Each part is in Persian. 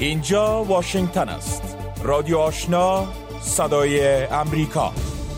اینجا واشنگتن است. رادیو آشنا، صدای امریکا.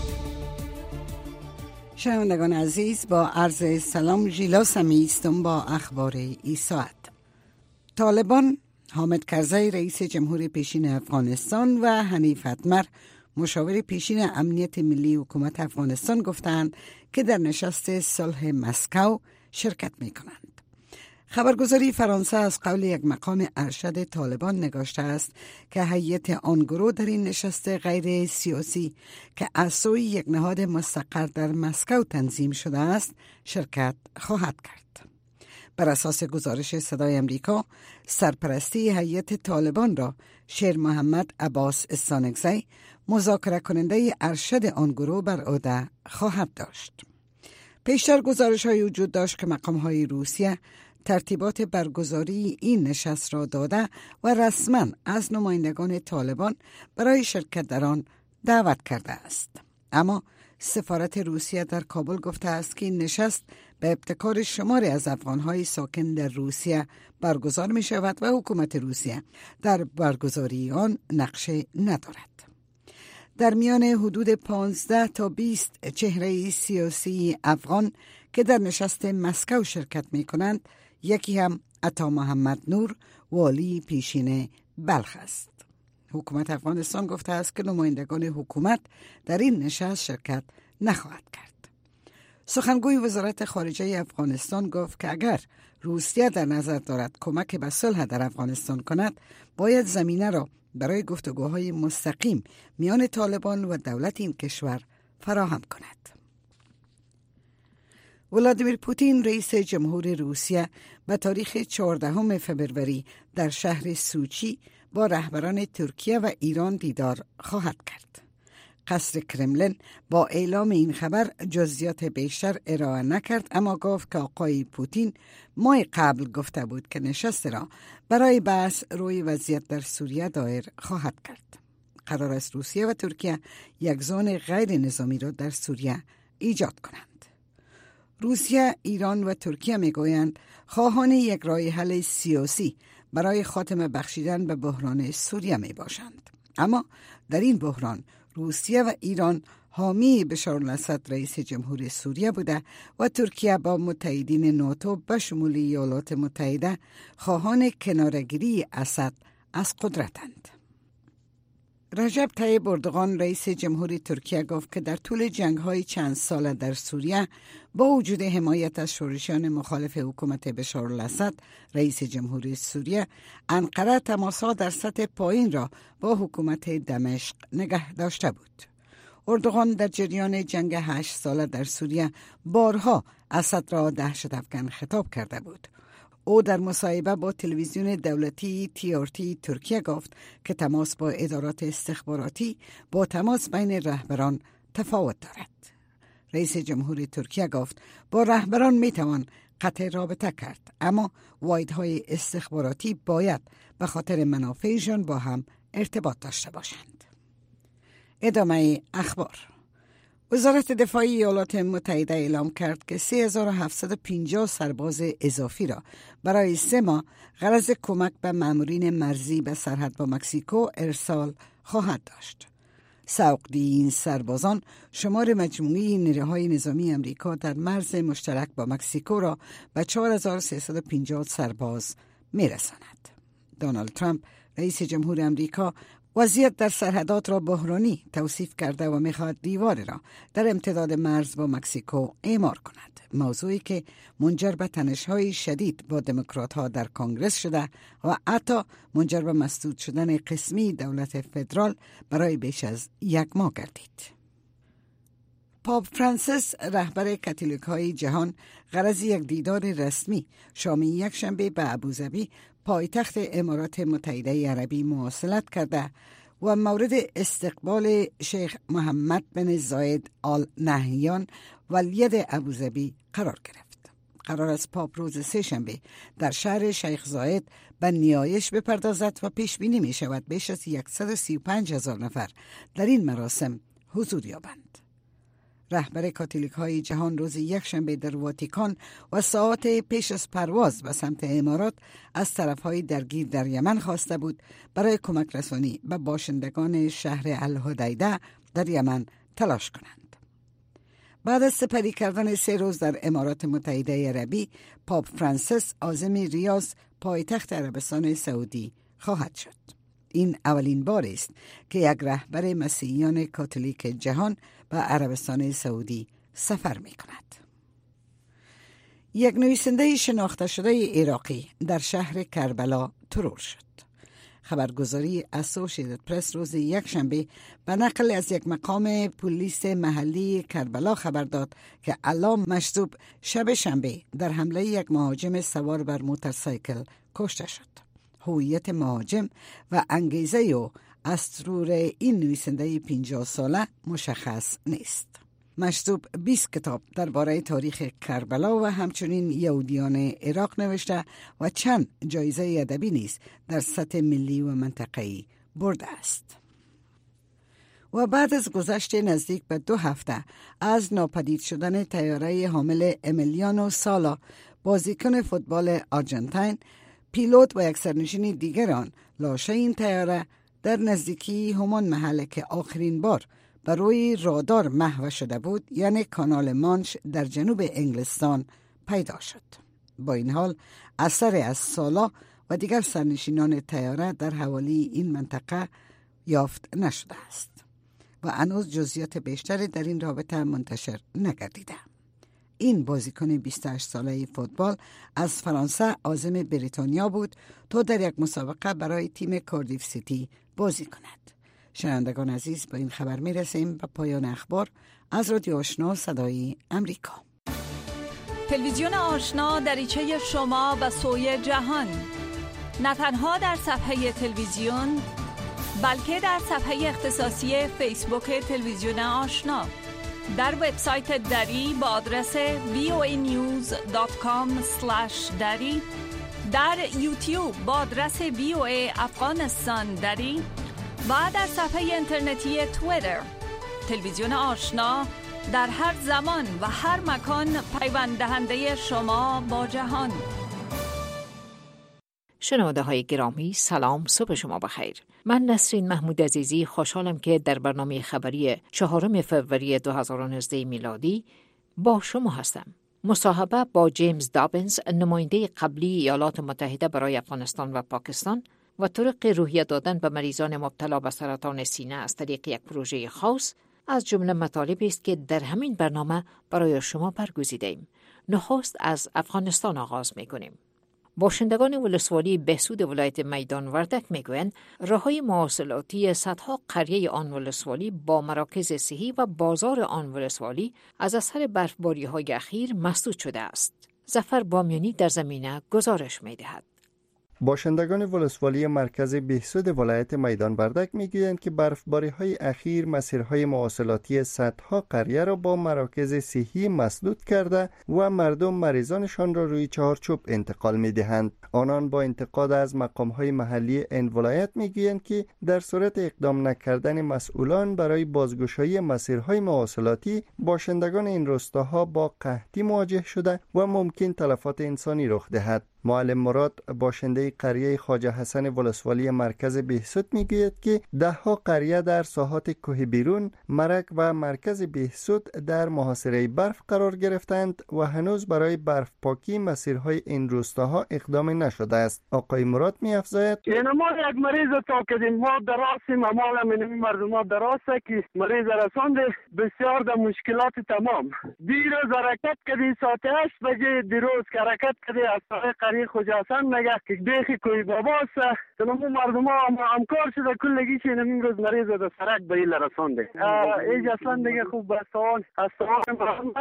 شنوندگان عزیز، با عرض سلام، ژیلا سمی هستم با اخبار این ساعت. طالبان، حامد کرزی رئیس جمهور پیشین افغانستان و حنیف اتمر مشاور پیشین امنیت ملی حکومت افغانستان گفتند که در نشست صلح مسکو شرکت می کنند. خبرگزاری فرانسه از قول یک مقام ارشد طالبان نگاشته است که هیئت آن گروه در این نشست غیر سیاسی که از سوی یک نهاد مستقر در مسکو تنظیم شده است شرکت خواهد کرد. بر اساس گزارش صدای امریکا، سرپرستی هیئت طالبان را شیر محمد عباس استانکزی، مذاکره کننده ارشد آن گروه، بر عهده خواهد داشت. پیشتر گزارش‌های وجود داشت که مقام‌های روسیه ترتیبات برگزاری این نشست را داده و رسما از نمایندگان طالبان برای شرکت در آن دعوت کرده است. اما سفارت روسیه در کابل گفته است که این نشست به ابتکار شماری از افغان‌های ساکن در روسیه برگزار می شود و حکومت روسیه در برگزاری آن نقشه ندارد. در میان حدود 15 تا 20 چهره سیاسی افغان که در نشست مسکو شرکت می کنند، یکی هم عطا محمد نور، والی پیشین بلخ است. حکومت افغانستان گفته است که نمایندگان حکومت در این نشست شرکت نخواهد کرد. سخنگوی وزارت خارجه افغانستان گفت که اگر روسیه در نظر دارد کمک به صلح در افغانستان کند، باید زمینه را برای گفتگوهای مستقیم میان طالبان و دولت این کشور فراهم کند. ولادیمیر پوتین رئیس جمهور روسیه به تاریخ 14 فوریه در شهر سوچی با رهبران ترکیه و ایران دیدار خواهد کرد. قصر کرملین با اعلام این خبر جزئیات بیشتر ارائه نکرد، اما گفت که آقای پوتین ماه قبل گفته بود که نشست را برای بحث روی وضعیت در سوریه دایر خواهد کرد. قرار است روسیه و ترکیه یک زون غیر نظامی را در سوریه ایجاد کنند. روسیه، ایران و ترکیه میگویند خواهان یک راه حل سیاسی برای خاتمه بخشیدن به بحران سوریه می باشند. اما در این بحران روسیه و ایران حامی بشار الاسد رئیس جمهور سوریه بوده و ترکیه با متحدین ناتو به شمول ایالات متحده خواهان کناره‌گیری اسد از قدرتند. رجب طیب اردوغان رئیس جمهور ترکیه گفت که در طول جنگ‌های چند ساله در سوریه با وجود حمایت از شورشیان مخالف حکومت بشار الاسد رئیس جمهور سوریه، انقره تماس‌ها در سطح پایین را با حکومت دمشق نگه داشته بود. اردوغان در جریان جنگ 8 ساله در سوریه بارها اسد را دهشت افکن خطاب کرده بود. او در مصاحبه با تلویزیون دولتی TRT ترکیه گفت که تماس با ادارات استخباراتی با تماس بین رهبران تفاوت دارد. رئیس جمهور ترکیه گفت با رهبران میتوان قطع رابطه کرد، اما واحدهای استخباراتی باید به خاطر منافعشان با هم ارتباط داشته باشند. ادامه اخبار. وزارت دفاع ایالات متحده اعلام کرد که 3750 سرباز اضافی را برای 3 ماه غرض کمک به مامورین مرزی به سرحد با مکزیکو ارسال خواهد داشت. سوقدی این سربازان شمار مجموعی نیروهای نظامی امریکا در مرز مشترک با مکزیکو را به 4350 سرباز میرساند. دونالد ترامپ رئیس جمهور امریکا وضعیت در سرحدات را بحرانی توصیف کرده و می‌خواهد دیوار را در امتداد مرز با مکزیکو اعمار کند، موضوعی که منجر به تنش‌های شدید با دموکرات‌ها در کنگره شده و حتی منجر به مسدود شدن قسمی دولت فدرال برای بیش از 1 ماه گردید. پاپ فرانسیس رهبر کاتولیک‌های جهان غرض یک دیدار رسمی شامی یک شنبه به ابوظبی پایتخت امارات متحده عربی مواصلت کرده و مورد استقبال شیخ محمد بن زاید آل نهیان ولی ابوظبی قرار گرفت. قرار است پاپ روز 3 شنبه در شهر شیخ زاید به نیایش بپردازد و پیش بینی می شود بیش از 135,000 نفر در این مراسم حضور یابند. رهبر کاتولیک های جهان روز یکشنبه در واتیکان و ساعات پیش از پرواز به سمت امارات از طرف های درگیر در یمن خواسته بود برای کمک رسانی به باشندگان شهر الحدیده در یمن تلاش کنند. بعد از سپری کردن 3 روز در امارات متحده عربی، پاپ فرانسیس عازم ریاض پایتخت عربستان سعودی خواهد شد. این اولین بار است که یک رهبر مسیحیان کاتولیک جهان به عربستان سعودی سفر می کند. یک نویسنده شناخته شده عراقی در شهر کربلا ترور شد. خبرگزاری اسوشییتد پرس روز یکشنبه به نقل از یک مقام پلیس محلی کربلا خبر داد که علام مشذوب شب شنبه در حمله یک مهاجم سوار بر موتورسایکل کشته شد. هویت مهاجم و انگیزه او از ترور این نویسنده 50 ساله مشخص نیست. مشذوب 20 کتاب درباره تاریخ کربلا و همچنین یهودیان عراق نوشته و چند جایزه ادبی نیز در سطح ملی و منطقه‌ای برده است. و بعد از گذشت نزدیک به 2 هفته از ناپدید شدن طیاره حامل امیلیانو سالا، بازیکن فوتبال آرژانتین، پیلوت و یک سرنشین دیگر آن، لاشه این طیاره در نزدیکی همان محل که آخرین بار بر روی رادار محو شده بود، یعنی کانال مانش در جنوب انگلستان پیدا شد. با این حال اثر از سالا و دیگر سرنشینان طیاره در حوالی این منطقه یافت نشده است و هنوز جزئیات بیشتری در این رابطه منتشر نگردیده. این بازیکن 28 ساله فوتبال از فرانسه عازم بریتانیا بود تا در یک مسابقه برای تیم کاردیف سیتی بازی کند. شنوندگان عزیز، با این خبر می رسیم به پایان اخبار از رادیو آشنا صدای امریکا. تلویزیون آشنا دریچه شما و سوی جهان، نه تنها در صفحه تلویزیون بلکه در صفحه اختصاصی فیسبوک تلویزیون آشنا، در وبسایت دری با آدرس voanews.com/dari، در یوتیوب با آدرس VOA افغانستان دری و در صفحه اینترنتی توییتر. تلویزیون آشنا در هر زمان و هر مکان پیوند دهنده شما با جهان. شنونده های گرامی، سلام، صبح شما بخیر. من نسرین محمود عزیزی خوشحالم که در برنامه خبری 4 فوریه 2019 میلادی با شما هستم. مصاحبه با جیمز دابینز، نماینده قبلی ایالات متحده برای افغانستان و پاکستان و طرق روحیه دادن به مریضان مبتلا به سرطان سینه از طریق یک پروژه خاص از جمله مطالبی است که در همین برنامه برای شما برگزیدیم. نخست از افغانستان آغاز می‌کنیم. باشندگان ولسوالی بهسود ولایت میدان وردک میگویند راههای مواصلاتی صدها قریه آن ولسوالی با مراکز صحی و بازار آن ولسوالی از اثر برفباری‌های اخیر مسدود شده است. ظفر بامیانی در زمینه گزارش می‌دهد. باشندگان ولسوالی مرکز بهسود ولایت میدان وردک میگویند که برفباری‌های اخیر مسیرهای مواصلاتی صدها قریه را با مراکز صحی مسدود کرده و مردم مریضانشان را روی چهارچوب انتقال میدهند. آنان با انتقاد از مقام‌های محلی این ولایت میگویند که در صورت اقدام نکردن مسئولان برای بازگشایی مسیرهای مواصلاتی، باشندگان این روستاها با قحطی مواجه شده و ممکن تلفات انسانی رخ دهد. معلم مراد، باشنده قریه خواجه حسن ولسوالی مرکز بهسود میگوید که 10 قریه در ساحات کوه بیرون، مرک و مرکز بهسود در محاصره برف قرار گرفتند و هنوز برای برف پاکی مسیرهای این روستاها اقدام نشده است. آقای مراد می‌افزاید: ما یک مریض تا کردیم، ما دراسیم، امال من مردم دراسه که مریض رسانده بسیار در مشکلات تمام. دیروز حرکت کردی ساعت 8 بجه دیروز که حرکت کردی از قریه خواجه حسن نگه که دیخی کوی بابا است، تمام مردم ها همکار شده کلگی چه این روز مریض در سرک به ایل رسانده. ایج اصلا دیگه خوب به سوال از سوال نبودم.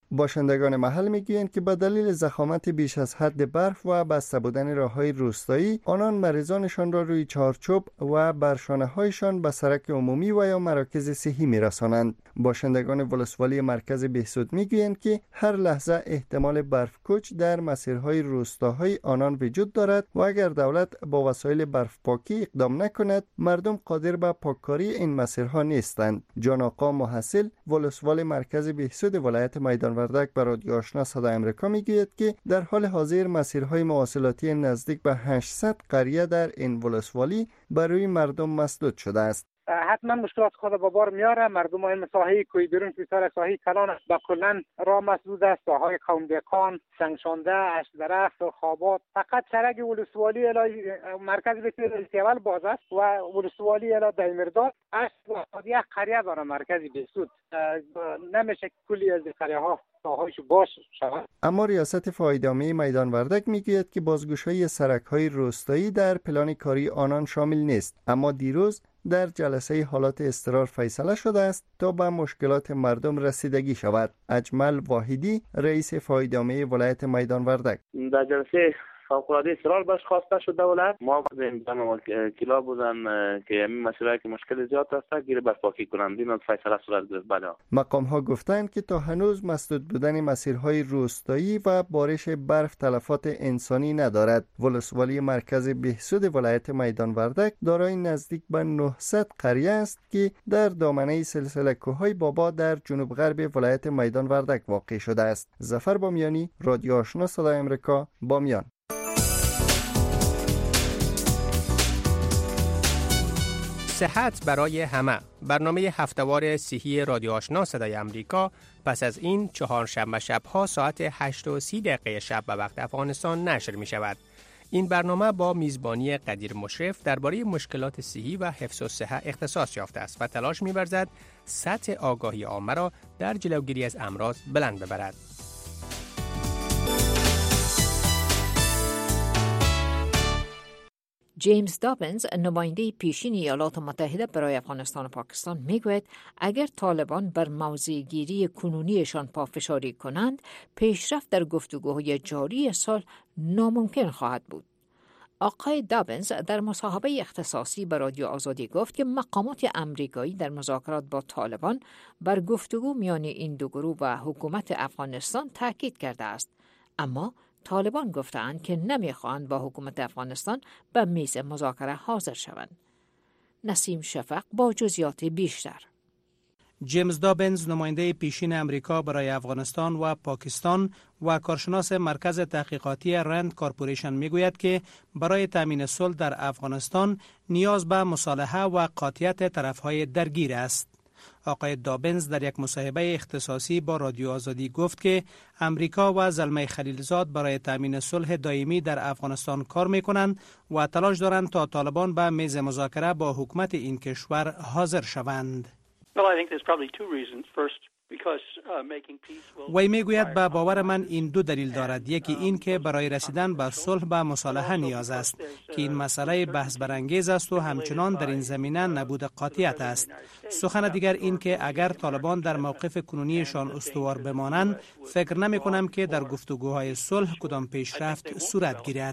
باشندگان محل میگویند که به دلیل ضخامت بیش از حد برف و بسته بودن راههای روستایی، آنان مریضانشان را روی چارچوب و بر شانه‌هایشان به سرک عمومی و یا مراکز صحی میرسانند. باشندگان ولسوالی مرکز بهسود میگویند که هر لحظه احتمال برف کوچ در مسیرهای روستاهای آنان وجود دارد و اگر دولت با وسایل برف پاکی اقدام نکند، مردم قادر به پاککاری این مسیرها نیستند. جان آقا محصل ولسوال مرکز بهسود ولایت میدان وردک به رادیو آشنا صدای آمریکا میگوید که در حال حاضر مسیرهای مواصلاتی نزدیک به 800 قریه در این ولسوالی برای مردم مسدود شده است. حتما مشکلات خود با بار میاره. مردم این ساحه کوی بیرون فیصار ساحه کلان با کلن راه مسدود است. ساحه قوم دهقان، سنگشانده، اشک درخت و خوابات. فقط سرک ولسوالی الهی مرکز بهسود اول باز است و ولسوالی الهی دایمرداد است و یک قریه داره مرکز بهسود. نمیشه کلی از قریه ها ساحه‌اش باز شود. اما ریاست فایده‌عامه میدان وردک میگوید که بازگشایی سرک‌های روستایی در پلان کاری آنان شامل نیست، اما دیروز در جلسه حالات اضطرار فیصله شده است تا به مشکلات مردم رسیدگی شود. اجمل واحدی رئیس فایده‌عامه ولایت میدان وردک: در جلسه فوق‌العاده اصرار باش خواسته شد دولت ما بودیم کلا بودن که همین مسئله که مشکل زیاد است گیر برپاکی کنند این فیصله صورت گرفت. بله مقام ها گفتند که تا هنوز مسدود بودن مسیرهای روستایی و بارش برف تلفات انسانی ندارد. ولسوالی مرکز بهسود ولایت میدان وردک دارای نزدیک به 900 قریه است که در دامنه سلسله کوههای بابا در جنوب غرب ولایت میدان وردک واقع شده است. ظفر بامیانی، رادیو آشنا صدای آمریکا، بامیان. صحت برای همه، برنامه هفتهوار صحی رادیو آشنا صدای آمریکا پس از این چهارشنبه شب‌ها ساعت 8:30 شب به وقت افغانستان نشر می شود. این برنامه با میزبانی قدیر مشرف درباره مشکلات صحی و حفظ الصحه اختصاص یافته است و تلاش می‌ورزد سطح آگاهی عامه را در جلوگیری از امراض بلند ببرد. جیمز دابنز نماینده پیشین ایالات متحده برای افغانستان و پاکستان میگوید اگر طالبان بر موضع‌گیری کنونیشان پافشاری کنند پیشرفت در گفتگوهای جاری سال ناممکن خواهد بود. آقای دابنز در مصاحبه اختصاصی به رادیو آزادی گفت که مقامات امریکایی در مذاکرات با طالبان بر گفتگو میان این دو گروه و حکومت افغانستان تاکید کرده است، اما طالبان گفتند که نمیخواهند با حکومت افغانستان به میز مذاکره حاضر شوند. نسیم شفق با جزئیات بیشتر. جیمز دابنز نماینده پیشین امریکا برای افغانستان و پاکستان و کارشناس مرکز تحقیقاتی رند کارپوریشن میگوید که برای تامین صلح در افغانستان نیاز به مصالحه و قاطعیت طرفهای درگیر است. آقای دابنز در یک مصاحبه اختصاصی با رادیو آزادی گفت که امریکا و زلمه خلیلزاد برای تامین صلح دائمی در افغانستان کار میکنند و تلاش دارند تا طالبان به میز مذاکره با حکومت این کشور حاضر شوند. وی میگوید به باور من این دو دلیل دارد. یکی این که برای رسیدن به صلح به مصالحه نیاز است که این مسئله بحث برانگیز است و همچنان در این زمینه نبود قاطعیت است. سخن دیگر این که اگر طالبان در موقف کنونیشان استوار بمانند فکر نمی کنم که در گفتگوهای صلح کدام پیشرفت صورت گیرد.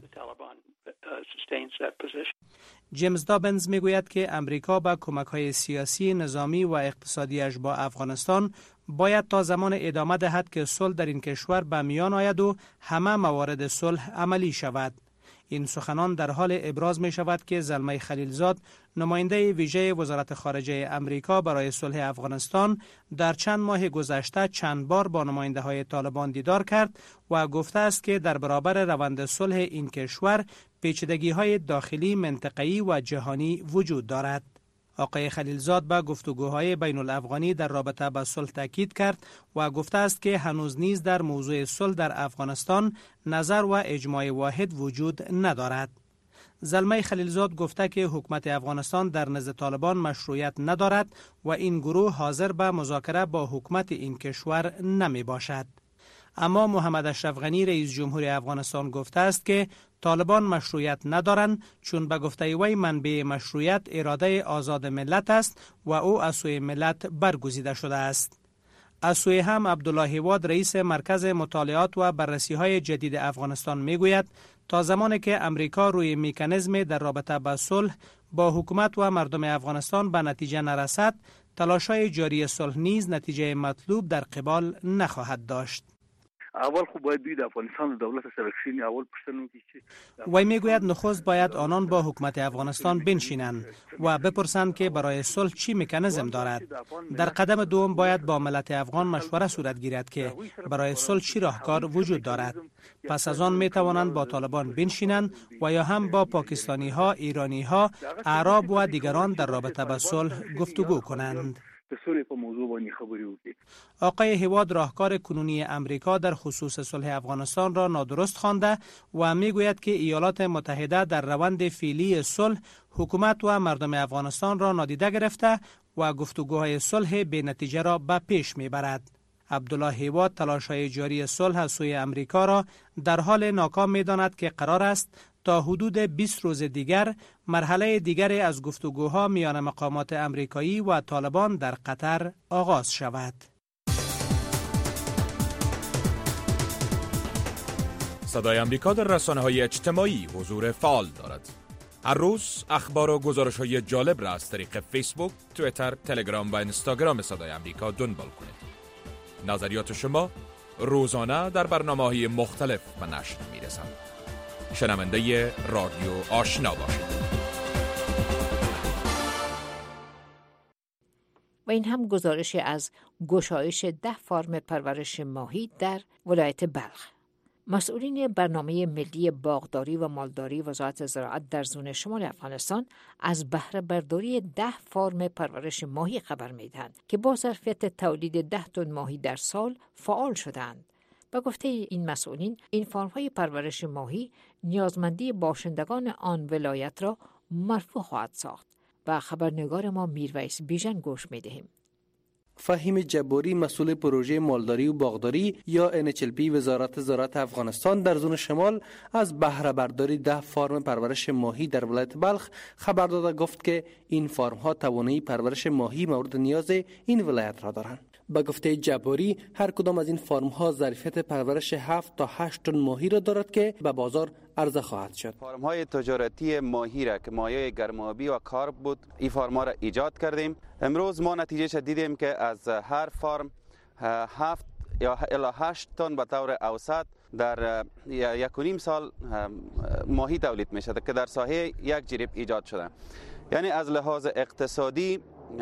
جیمز دابنز میگوید که امریکا با کمک‌های سیاسی، نظامی و اقتصادیش با افغانستان باید تا زمان ادامه دهد که صلح در این کشور به میان آید و همه موارد صلح عملی شود. این سخنان در حال ابراز می شود که زلمه خلیلزاد نماینده ویژه وزارت خارجه امریکا برای صلح افغانستان در چند ماه گذشته چند بار با نماینده های طالبان دیدار کرد و گفته است که در برابر روند صلح این کشور پیچیدگی های داخلی، منطقه‌ای و جهانی وجود دارد. آقای خلیلزاد به گفتگوهای بین الافغانی در رابطه با صلح تاکید کرد و گفته است که هنوز نیز در موضوع صلح در افغانستان نظر و اجماع واحد وجود ندارد. زلمه خلیلزاد گفته که حکومت افغانستان در نزد طالبان مشروعیت ندارد و این گروه حاضر به مذاکره با حکومت این کشور نمی باشد. اما محمد اشرف غنی رئیس جمهور افغانستان گفته است که طالبان مشروعیت ندارند چون به گفته وی منبع مشروعیت اراده آزاد ملت است و او از سوی ملت برگزیده شده است. از سوی هم عبدالله هیواد رئیس مرکز مطالعات و بررسی‌های جدید افغانستان میگوید تا زمانی که امریکا روی مکانیزم در رابطه با صلح با حکومت و مردم افغانستان به نتیجه نرسد، تلاش‌های جاری صلح نیز نتیجه مطلوب در قبال نخواهد داشت. اول خو باید دوی د افغانستان دولت سره کښیني، اول پوښتنه وکړي چې وی میگوید نخست باید آنان با حکومت افغانستان بنشینند و بپرسند که برای صلح چی مکانیزم دارد. در قدم دوم باید با ملت افغان مشوره صورت گیرد که برای صلح چی راهکار وجود دارد. پس از آن می توانند با طالبان بنشینند و یا هم با پاکستانی ها، ایرانی ها، اعراب و دیگران در رابطه با صلح گفتگو کنند. آقای هیواد راهکار کنونی امریکا در خصوص صلح افغانستان را نادرست خوانده و میگوید که ایالات متحده در روند فعلی صلح حکومت و مردم افغانستان را نادیده گرفته و گفتگوهای صلح بی نتیجه را به پیش میبرد. عبدالله هیواد تلاش‌های جاری صلح از سوی امریکا را در حال ناکام می‌داند که قرار است تا حدود 20 روز دیگر مرحله دیگری از گفتگوها میان مقامات امریکایی و طالبان در قطر آغاز شود. صدای امریکا در رسانه‌های اجتماعی حضور فعال دارد. هر روز اخبار و گزارش‌های جالب را از طریق فیسبوک، توییتر، تلگرام و اینستاگرام صدای امریکا دنبال کنید. نظریات شما روزانه در برنامه‌های مختلف به نشر می‌رسند. شنونده رادیو آشنا باشید. و این هم گزارشی از گشایش 10 فارم پرورش ماهی در ولایت بلخ. مسئولین برنامه ملی باغداری و مالداری وزارت زراعت در زون شمال افغانستان از بهره برداری 10 فارم پرورش ماهی خبر می‌دهند که با ظرفیت تولید 10 تن ماهی در سال فعال شدند. با گفته این مسئولین، این فارم‌های پرورش ماهی نیازمندی باشندگان آن ولایت را مرفوع خواهد ساخت. و خبرنگار ما میرویس بیژن گوش می‌دهیم. فهیم جباری مسئول پروژه مالداری و باغداری یا NHLP وزارت زراعت افغانستان در زون شمال از بهره برداری 10 فارم پرورش ماهی در ولایت بلخ خبر داده گفت که این فارم ها توانایی پرورش ماهی مورد نیاز این ولایت را دارند. با گفته جباری هر کدام از این فارم ها ظرفیت پرورش 7 تا 8 تن ماهی را دارد که به بازار عرضه خواهد شد. فارم های تجارتی ماهی را که مایع گرمابی و کارپ بود، این فارم ها را ایجاد کردیم. امروز ما نتیجه دیدیم که از هر فارم 7 یا الی 8 تن به طور اوسط در 1.5 سال ماهی تولید می شده که در ساحه یک جریب ایجاد شده. یعنی از لحاظ اقتصادی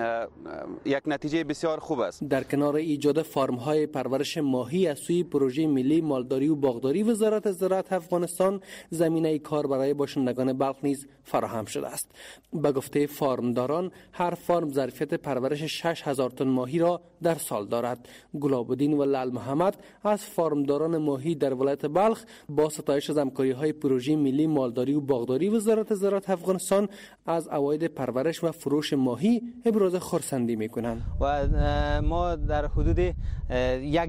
یک نتیجه بسیار خوب است. در کنار ایجاد فارم‌های پرورش ماهی از سوی پروژه ملی مالداری و باغداری وزارت زراعت افغانستان زمینه کار برای باشندگان بلخ نیز فراهم شده است. به گفته فارمداران هر فارم ظرفیت پرورش 6000 تن ماهی را در سال دارد. گلاب‌الدین و لال محمد از فارمداران ماهی در ولایت بلخ با ستایش از همکاری‌های پروژه ملی مالداری و باغداری وزارت زراعت افغانستان از عواید پرورش و فروش ماهی ابراز خرسندی میکنند. و ما در حدود یک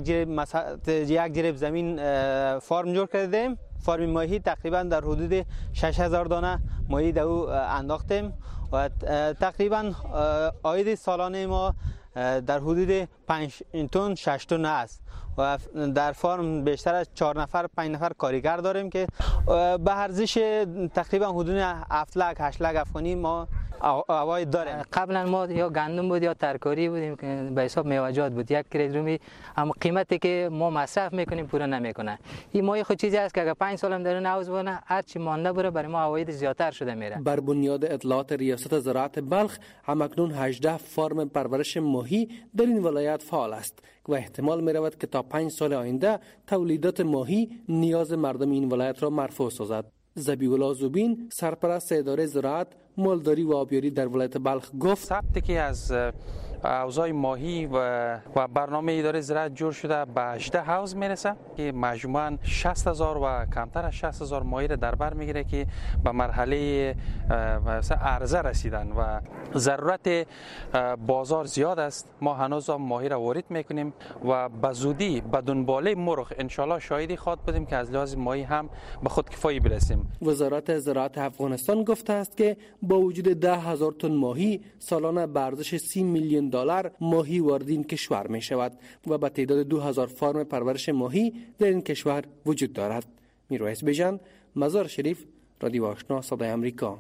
جریب زمین فارم جور کردیم. فارم ماهی تقریبا در حدود 6000 دانه ماهی در او انداختیم و تقریبا عاید سالانه ما در حدود 5 تن 6 تن است و در فارم بیشتر از 4 نفر 5 نفر کارگر داریم که به ارزش تقریبا حدود 7 لک 8 لک افغانی ما عواید داریم. قبلا ما یا گندم بود یا ترکاری بودیم که به حساب میوه‌جات بود. یک کیلوگرمی هم قیمتی که ما مصرف میکنیم پوره نمیکنه. این ماهی خود چیزی است که اگر 5 سالم در نوز بونه هر چی مانده بره برای ما عواید زیاتر شده میره. بر بنیاد اطلاعات ریاست زراعت بلخ همکنون 18 فارم پرورش ماهی در این ولایت فعال است و احتمال می رود که تا 5 سال آینده تولیدات ماهی نیاز مردم این ولایت را مرفوع سازد. ذبیح‌الله زوبین سرپرست اداره زراعت، مالداری و آبیاری در ولایت بلخ گفت ثبتی که از اوضاع ماهی و برنامه اداره زراعت جور شده به 18 حوض میرسه که مجموعاً 60000 و کمتر از 60000 ماهی را در بر میگیره که به مرحله عرضه رسیدن و ضرورت بازار زیاد است. ما هنوز ماهی را وارد میکنیم و به زودی به دنباله مرغ ان شاء الله شاهدی خواهد بودیم که از لحاظ ماهی هم به خود کفایی برسیم. وزارت زراعت افغانستان گفته است که با وجود 10000 تن ماهی سالانه به ارزش 30 میلیون میلیون دلار ماهی وارد این کشور می شود و به تعداد 2000 فارم پرورش ماهی در این کشور وجود دارد. میرویس بیژن، مزار شریف، رادیو آشنا صدای آمریکا.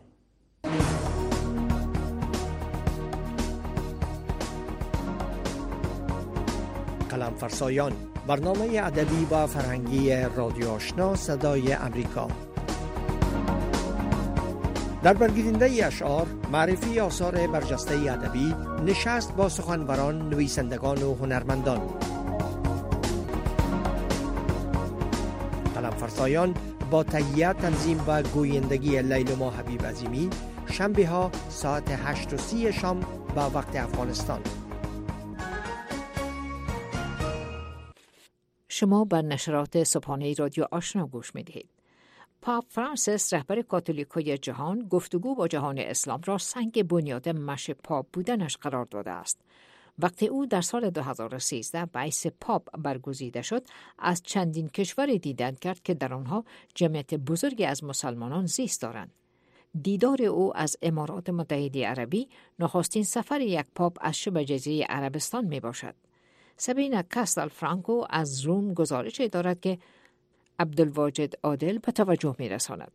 قلم فرسایان، برنامه ادبی و فرهنگی رادیو آشنا صدای آمریکا. در برگزیدنده اشعار، معرفی آثار برجسته ادبی، نشست با سخنوران، نویسندگان و هنرمندان. قلم فرسایان با تهیه، تنظیم و گویندگی لیلما حبیب عظیمی، شنبه ها ساعت 8:30 شام به وقت افغانستان. شما به نشرات صبحانه رادیو آشنا گوش می‌دهید. پاپ فرانسیس، رهبر کاتولیکای جهان، گفتگو با جهان اسلام را سنگ بنیاد مشی پاپ بودنش قرار داده است. وقتی او در سال 2013 به حیث پاپ برگزیده شد، از چندین کشور دیدن کرد که در آنها جمعیت بزرگی از مسلمانان زیست دارند. دیدار او از امارات متحده عربی نخستین سفر یک پاپ از شبه جزیره عربستان می باشد. سابینا کاستل فرانکو از روم گزارش دارد که عبدالواجد عادل به توجه می رساند.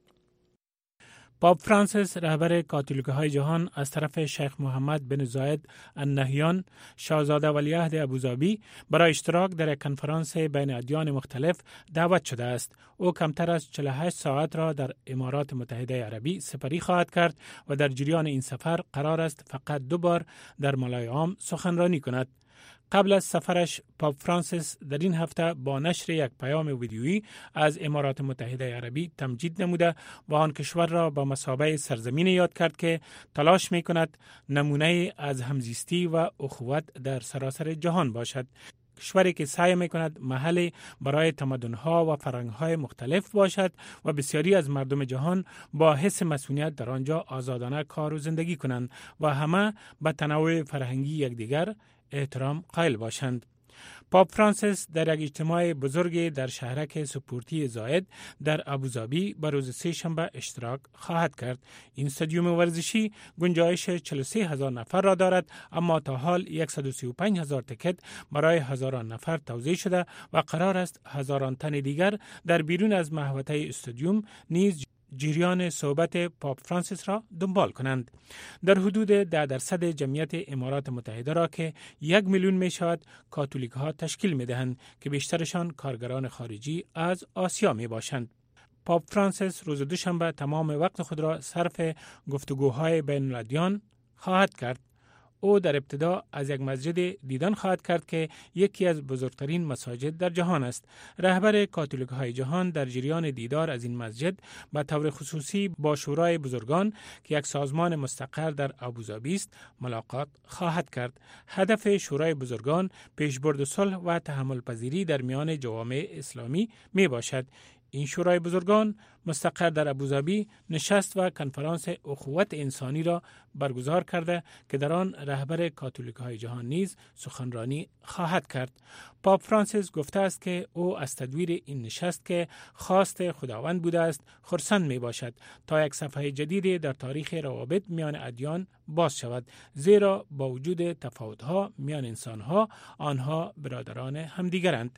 پاپ فرانسیس، رهبر کاتولیک‌های جهان، از طرف شیخ محمد بن زاید النهیان، شاهزاده ولیعهد ابوظبی، برای اشتراک در یک کنفرانس بین ادیان مختلف دعوت شده است. او کمتر از 48 ساعت را در امارات متحده عربی سپری خواهد کرد و در جریان این سفر قرار است فقط 2 بار در ملای عام سخنرانی کند. قبل از سفرش، پاپ فرانسیس در این هفته با نشر یک پیام ویدیویی از امارات متحده عربی تمجید نموده و آن کشور را با مثابه سرزمین یاد کرد که تلاش می کند نمونه از همزیستی و اخوت در سراسر جهان باشد. کشوری که سعی می کند محل برای تمدن‌ها و فرهنگ‌های مختلف باشد و بسیاری از مردم جهان با حس مسئولیت در آنجا آزادانه کار و زندگی کنند و همه به تنوع فرهنگی یکدیگر احترام قائل باشند. پاپ فرانسیس در یک اجتماع بزرگ در شهرک سپورتی زاید در ابوظبی به روز 3 شنبه اشتراک خواهد کرد. این استادیوم ورزشی گنجایش 43,000 نفر را دارد، اما تا حال 135,000 تکت برای هزاران نفر توزیع شده و قرار است هزاران تن دیگر در بیرون از محوطه استادیوم نیز جریان صحبت پاپ فرانسیس را دنبال کنند. در حدود 10% جمعیت امارات متحده را که 1 میلیون می شود کاتولیک ها تشکیل می دهند که بیشترشان کارگران خارجی از آسیا می باشند. پاپ فرانسیس روز دوشنبه تمام وقت خود را صرف گفتگوهای بین الادیان خواهد کرد. او در ابتدا از یک مسجد دیدن خواهد کرد که یکی از بزرگترین مساجد در جهان است. رهبر کاتولیک‌های جهان در جریان دیدار از این مسجد به طور خصوصی با شورای بزرگان که یک سازمان مستقر در ابوظبی است ملاقات خواهد کرد. هدف شورای بزرگان پیشبرد صلح و تحمل پذیری در میان جوامع اسلامی می باشد. این شورای بزرگان مستقر در ابوظبی نشست و کنفرانس اخوت انسانی را برگزار کرده که در آن رهبر کاتولیک‌های جهان نیز سخنرانی خواهد کرد. پاپ فرانسیس گفته است که او از تدویر این نشست که خواست خداوند بوده است خرسند می باشد تا یک صفحه جدید در تاریخ روابط میان ادیان باز شود، زیرا با وجود تفاوت‌ها میان انسان‌ها آنها برادران همدیگرند.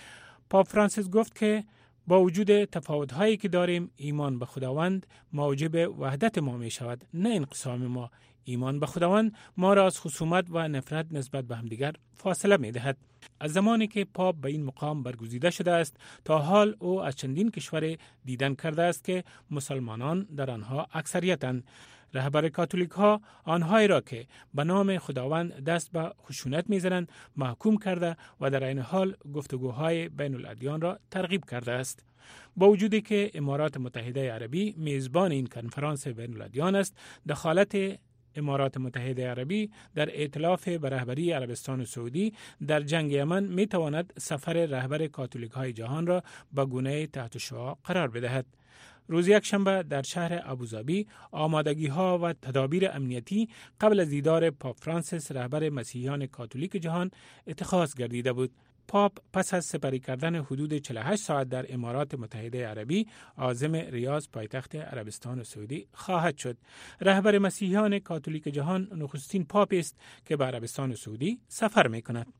پاپ فرانسیس گفت که با وجود تفاوت‌هایی که داریم، ایمان به خداوند موجب وحدت ما می شود، نه انقسام ما. ایمان به خداوند ما را از خصومت و نفرت نسبت به همدیگر فاصله می دهد. از زمانی که پاپ به این مقام برگزیده شده است تا حال او از چندین کشور دیدن کرده است که مسلمانان در آنها اکثریتند. رهبر کاتولیک ها آنهایی را که به نام خداوند دست به خشونت می‌زنند محکوم کرده و در این حال گفتگوهای بین الادیان را ترغیب کرده است. با وجودی که امارات متحده عربی میزبان این کنفرانس بین الادیان است، دخالت امارات متحده عربی در ائتلاف به رهبری عربستان سعودی در جنگ یمن می تواند سفر رهبر کاتولیک های جهان را به گونه تحت شعاع قرار بدهد. روز یکشنبه در شهر ابوظبی آمادگی ها و تدابیر امنیتی قبل از دیدار پاپ فرانسیس رهبر مسیحیان کاتولیک جهان اتخاذ گردیده بود. پاپ پس از سپری کردن حدود 48 ساعت در امارات متحده عربی عازم ریاض پایتخت عربستان سعودی خواهد شد. رهبر مسیحیان کاتولیک جهان نخستین پاپ است که به عربستان سعودی سفر می‌کند.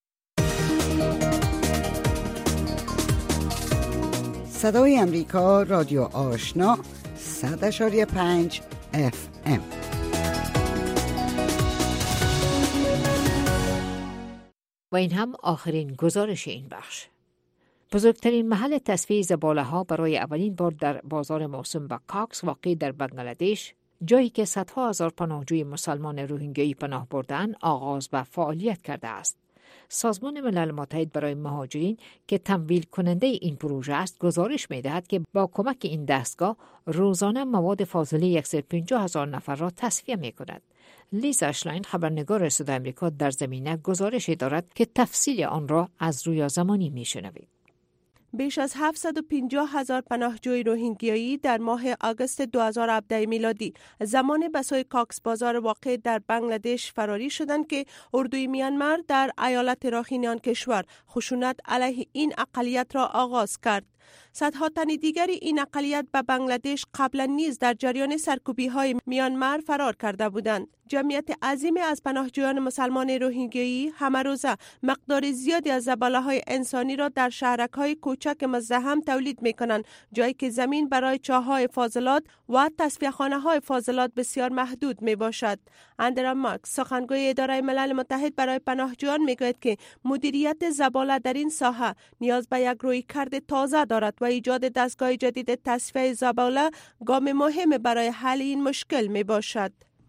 صدای امریکا، رادیو آشنا، 100.5 FM. و این هم آخرین گزارش این بخش. بزرگترین محل تصفیه زباله‌ها برای اولین بار در بازار موسوم به کاکس واقع در بنگلادش، جایی که صدها هزار پناهجوی مسلمان روهینگیایی پناه بردند، آغاز به فعالیت کرده است. سازمان ملل متحد برای مهاجرین که تمویل کننده این پروژه است، گزارش می‌دهد که با کمک این دستگاه روزانه مواد فاضله 150,000 نفر را تصفیه می‌کند. لیزا اشلاین، خبرنگار صدای آمریکا در زمینه، گزارش دارد که تفصیل آن را از رویا زمانی می‌شنوید. بیش از 750,000 پناهجوی روهینگیایی در ماه آگوست 2017 میلادی زمان به سوی کاکس بازار واقع در بنگلادش فراری شدند که اردوی میانمار در ایالت راخین آن کشور خشونت علیه این اقلیت را آغاز کرد. صدها تن دیگر این اقلیت به بنگلادش قبلا نیز در جریان سرکوبی‌های میانمار فرار کرده بودند. جمعیت عظیمی از پناهجویان مسلمان روهینگیایی همه روزه مقدار زیادی از زباله‌های انسانی را در شهرک‌های کوچک مزدحم تولید می‌کنند، جایی که زمین برای چاه‌های فاضلات و تصفیه‌خانه‌های فاضلات بسیار محدود میباشد. اندرا مارکس، سخنگوی اداره ملل متحد برای پناهجویان، میگوید که مدیریت زباله در این ساحه نیاز به یک رویکرد تازه دارد و ایجاد دستگاه جدید تصفیه زباله گام مهم برای حل این مشکل میباشد.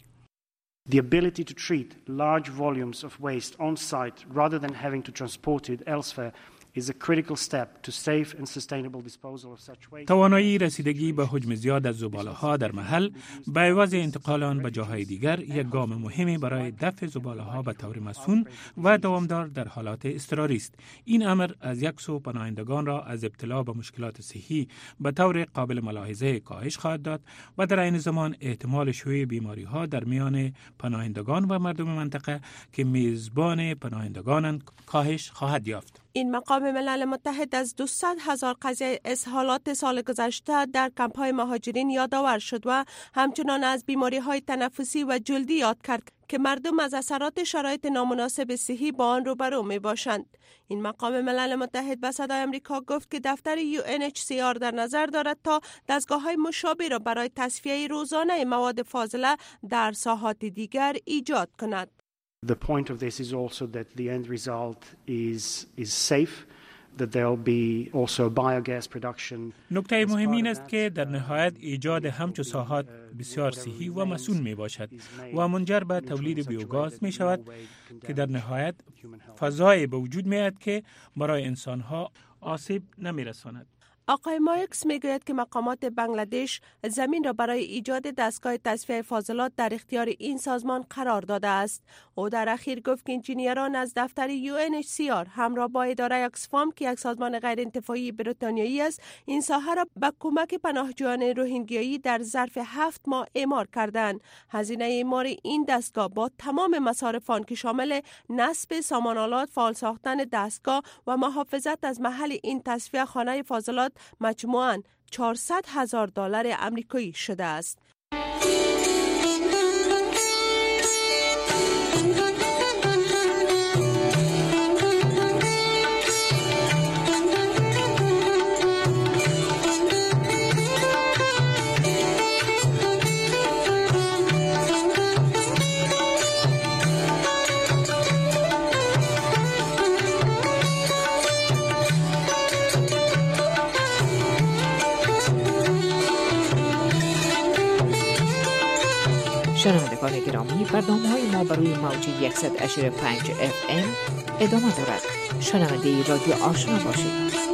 The ability to treat large volumes of waste on site rather than having to transport it elsewhere is a critical step to safe and sustainable disposal of such waste. توانایی رسیدگی به حجم زیاد از زباله‌ها در محل به عوض انتقال آن به جاهای دیگر یک گام مهمی برای دفع زباله‌ها به طور مسئول و دوامدار در حالات اضطراری است. این امر از یک سو پناهندگان را از ابتلا به مشکلات صحی به طور قابل ملاحظه کاهش خواهد داد و در عین زمان احتمال شیوع بیماری‌ها در میان پناهندگان و مردم منطقه که میزبان پناهندگانند کاهش خواهد یافت. این مقام ملل متحد از 200,000 قضیه اسهالات سال گذشته در کمپ‌های مهاجرین یادآور شد و همچنان از بیماری‌های تنفسی و جلدی یاد کرد که مردم از اثرات شرایط نامناسب صحی با آن روبرو می‌باشند. این مقام ملل متحد به صدای آمریکا گفت که دفتر UNHCR در نظر دارد تا دستگاه‌های مشابه را برای تصفیه روزانه مواد فاضله در ساحات دیگر ایجاد کند. The point of this is also that the end result is safe, that there will be also biogas production. نکته مهم این است که در نهایت ایجاد همچو ساحات بسیار صحی و مسئول می باشد و منجر به تولید بیوگاز می شود که در نهایت فضای به وجود می آید که برای انسانها آسیب نمی رساند. آقای مارکس میگوید که مقامات بنگلادش زمین را برای ایجاد دستگاه تصفیه فاضلات در اختیار این سازمان قرار داده است. او در اخیر گفت که انجینیران از دفتر UNHCR همراه با اداره اکسفام که یک سازمان غیر انتفاعی بریتانیایی است، این ساحه را با کمک پناهجویان روهینگیایی در ظرف 7 ماه اعمار کردند. هزینه اعمار این دستگاه با تمام مصارف آن که شامل نصب سامان‌آلات، فعال ساختن دستگاه و محافظت از محل این تصفیه خانه فاضلات مجموعاً $400,000 آمریکایی شده است. شنوندگان گرامی، برنامه‌های ما بر روی موج 100.5 FM ادامه دارد. شنونده رادیو آشنا باشید.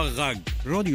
غږ رادیو